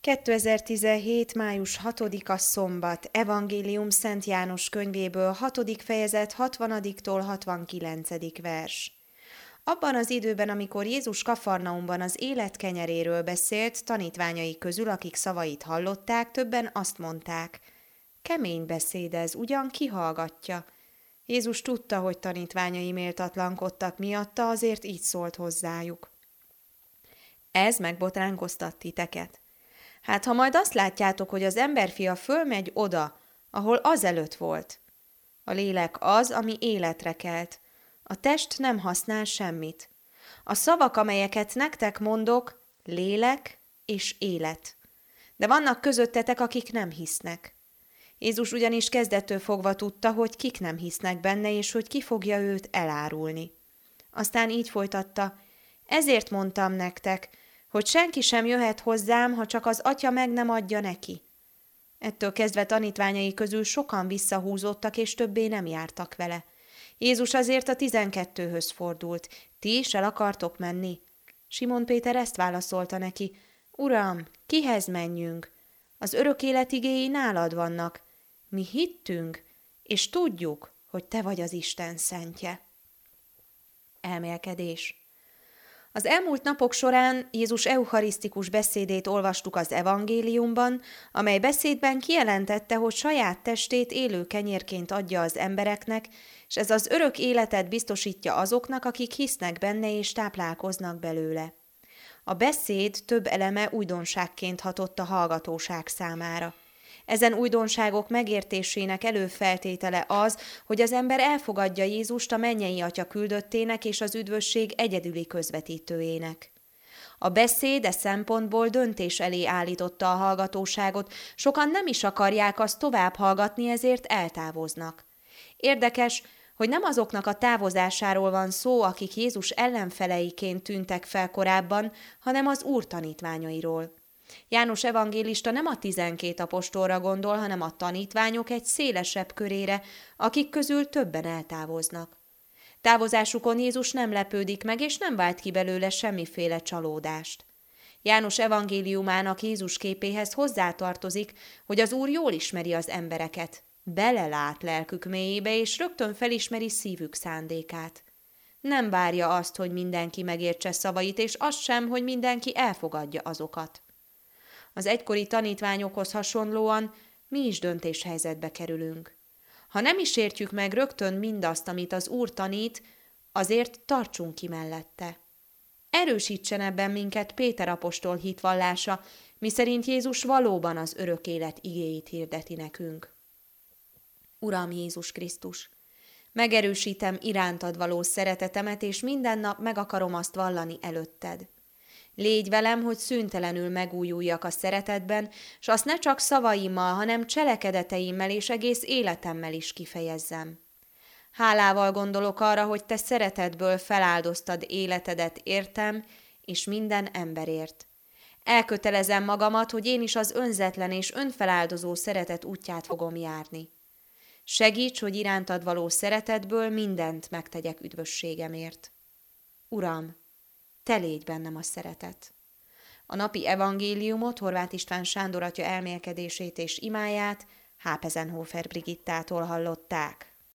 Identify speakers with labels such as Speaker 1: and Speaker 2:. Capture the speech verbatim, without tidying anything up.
Speaker 1: kétezer-tizenhét. május hatodika szombat, Evangélium Szent János könyvéből, hatodik fejezet, hatvaniktól hatvankilencedik vers. Abban az időben, amikor Jézus Kafarnaumban az élet kenyeréről beszélt, tanítványai közül, akik szavait hallották, többen azt mondták: kemény beszéd ez, ugyan ki hallgatja? Jézus tudta, hogy tanítványai méltatlankodtak miatta, azért így szólt hozzájuk: ez megbotránkoztat titeket. Hát ha majd azt látjátok, hogy az emberfia fölmegy oda, ahol azelőtt volt. A lélek az, ami életre kelt. A test nem használ semmit. A szavak, amelyeket nektek mondok, lélek és élet. De vannak közöttetek, akik nem hisznek. Jézus ugyanis kezdettől fogva tudta, hogy kik nem hisznek benne, és hogy ki fogja őt elárulni. Aztán így folytatta: ezért mondtam nektek, hogy senki sem jöhet hozzám, ha csak az Atya meg nem adja neki. Ettől kezdve tanítványai közül sokan visszahúzódtak, és többé nem jártak vele. Jézus azért a tizenkettőhöz fordult: ti is el akartok menni? Simon Péter ezt válaszolta neki: Uram, kihez menjünk? Az örök élet igéi nálad vannak. Mi hittünk, és tudjuk, hogy te vagy az Isten szentje. Elmélkedés. Az elmúlt napok során Jézus eucharisztikus beszédét olvastuk az evangéliumban, amely beszédben kijelentette, hogy saját testét élő kenyérként adja az embereknek, és ez az örök életet biztosítja azoknak, akik hisznek benne és táplálkoznak belőle. A beszéd több eleme újdonságként hatott a hallgatóság számára. Ezen újdonságok megértésének előfeltétele az, hogy az ember elfogadja Jézust a mennyei Atya küldöttének és az üdvösség egyedüli közvetítőjének. A beszéd e szempontból döntés elé állította a hallgatóságot, sokan nem is akarják azt tovább hallgatni, ezért eltávoznak. Érdekes, hogy nem azoknak a távozásáról van szó, akik Jézus ellenfeleiként tűntek fel korábban, hanem az Úr tanítványairól. János evangélista nem a tizenkét apostolra gondol, hanem a tanítványok egy szélesebb körére, akik közül többen eltávoznak. Távozásukon Jézus nem lepődik meg, és nem vált ki belőle semmiféle csalódást. János evangéliumának Jézus képéhez hozzátartozik, hogy az Úr jól ismeri az embereket, belelát lelkük mélyébe, és rögtön felismeri szívük szándékát. Nem várja azt, hogy mindenki megértse szavait, és azt sem, hogy mindenki elfogadja azokat. Az egykori tanítványokhoz hasonlóan mi is döntéshelyzetbe kerülünk. Ha nem is értjük meg rögtön mindazt, amit az Úr tanít, azért tartsunk ki mellette. Erősítsen ebben minket Péter apostol hitvallása, miszerint Jézus valóban az örök élet igéit hirdeti nekünk. Uram Jézus Krisztus, megerősítem irántad való szeretetemet, és minden nap meg akarom azt vallani előtted. Légy velem, hogy szüntelenül megújuljak a szeretetben, s azt ne csak szavaimmal, hanem cselekedeteimmel és egész életemmel is kifejezzem. Hálával gondolok arra, hogy te szeretetből feláldoztad életedet értem és minden emberért. Elkötelezem magamat, hogy én is az önzetlen és önfeláldozó szeretet útját fogom járni. Segíts, hogy irántad való szeretetből mindent megtegyek üdvösségemért. Uram, te légy bennem a szeretet. A napi evangéliumot, Horváth István Sándor atya elmélkedését és imáját Hápezenhofer Brigittától hallották.